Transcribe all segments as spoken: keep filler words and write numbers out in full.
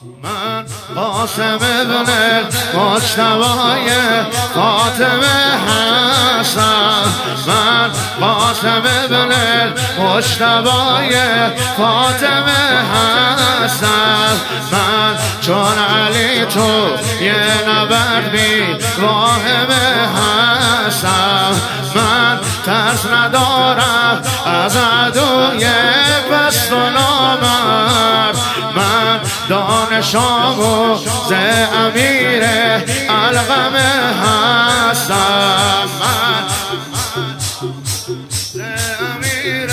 من قاسم ابن مجتبی فاطمه حسن، من قاسم ابن مجتبی فاطمه حسن، من چون علی تو یه نبرد بی واهم حسن، من ترس ندارم از عدوی پست و نامرد، من دانشام و ز امیر القم هستم، من ز امیر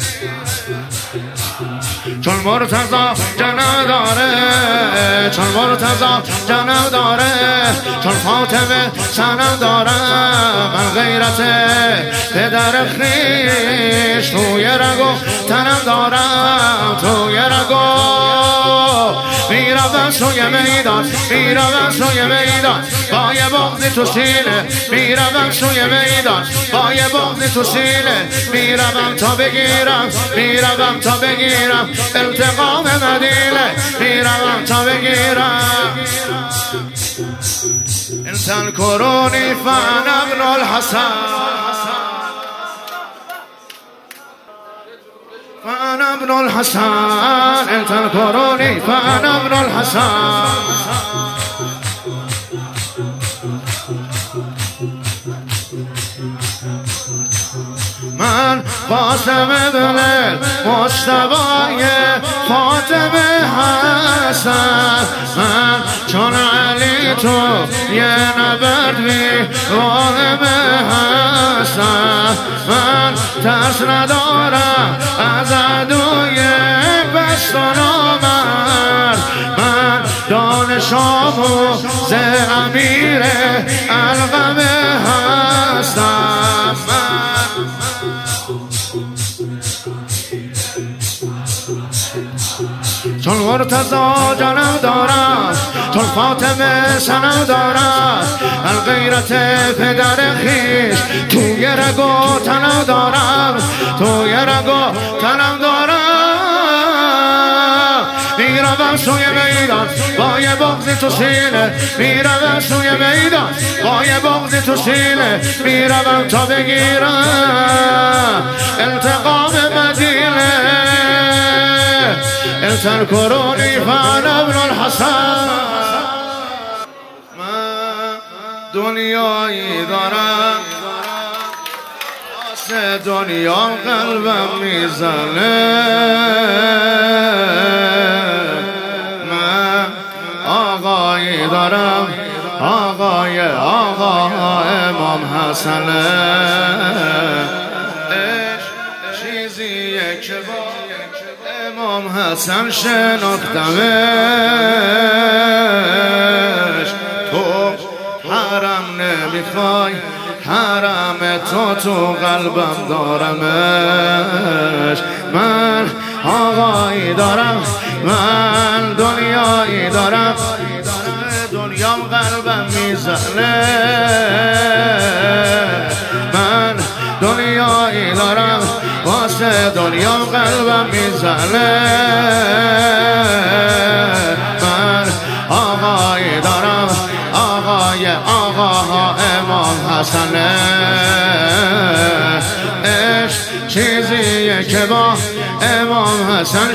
چون مرتضی جنم داره، چون مرتضی جنم داره، چون فاطمه سنم داره، من غیرت پدر خویش توی رگو تنم دارم، توی رگو میروم سوی میدان، میروم سوی میدان با یه بغضی تو سینه، میروم سوی میدان با یه بغضی تو سینه، میروم تا بگیرم، میروم تا بگیرم انتقام مدینه، میروم تا بگیرم. انسان کرونی فانا ابن الحسن، فانا ابن الحسن، انسان کرونی فانا ابن الحسن. من قاسم ابن مجتبی فاطمه حسن، من چون علی تو یه نبرد بی واهم حسن، من ترس ندارم از عدوی پست و نامرد، من دانشام و ز امیر القم هستم، چون مرتضی جنم دارم، چون فاطمه سنم دارم، من غیرت پدر خویش توی رگو تنم دارم، توی رگو تنم دارم. میروم سوی میدان با یه بغضی تو سینه، میروم سوی میدان با یه بغضی تو سینه، میروم تا بگیرم انتقام مدینه. انسان کرونی فانا ابن الحسن، من دنیایی دارم واسه دنیا قلبم میزنه، من آقایی دارم، آقای آقا امام حسنه، چیزیه که با امام حسن شناختمش، تو حرم نمیخوای، حرم تو تو قلبم دارمش، من آقایی دارم، من دنیایی دارم، دنیام قلبم میزنه، من دنیایی دارم واسه دنیام قلبم میزنه، من آقایی دارم، آقای آقا امام حسنه، عشق چیزیه که با امام حسن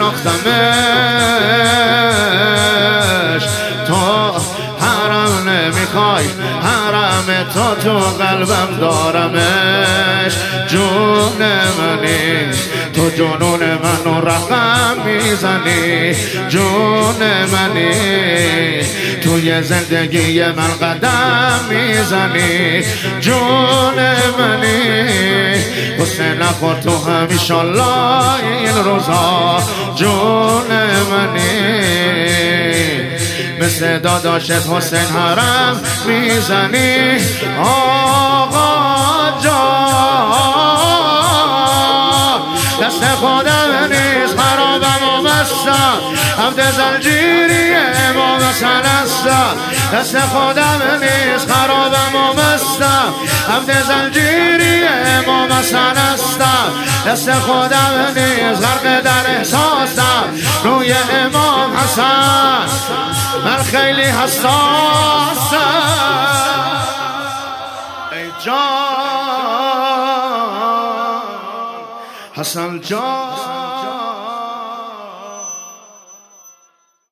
شناختمش، تو حرم نمیخوای، حرم تو تو قلبم دارمش، جون منی تو جنون منو رقم میزنی، جون منی توی زندگی من قدم میزنی، جون منی حسین نخور تو همیشالله این روزا، جون منی مثل داداشت حسین حرم میزنی، آقا جان دست خودم نیست خرابم و مستم، عبد زنجیری امام حسن است، هستم، دست خودم نیست خرابم و مستم، عبد زنجیری امام حسن هستم، دست خودم نیست غرق در احساسم، روی امام حسن من خیلی حساسم. ای جان حسن جان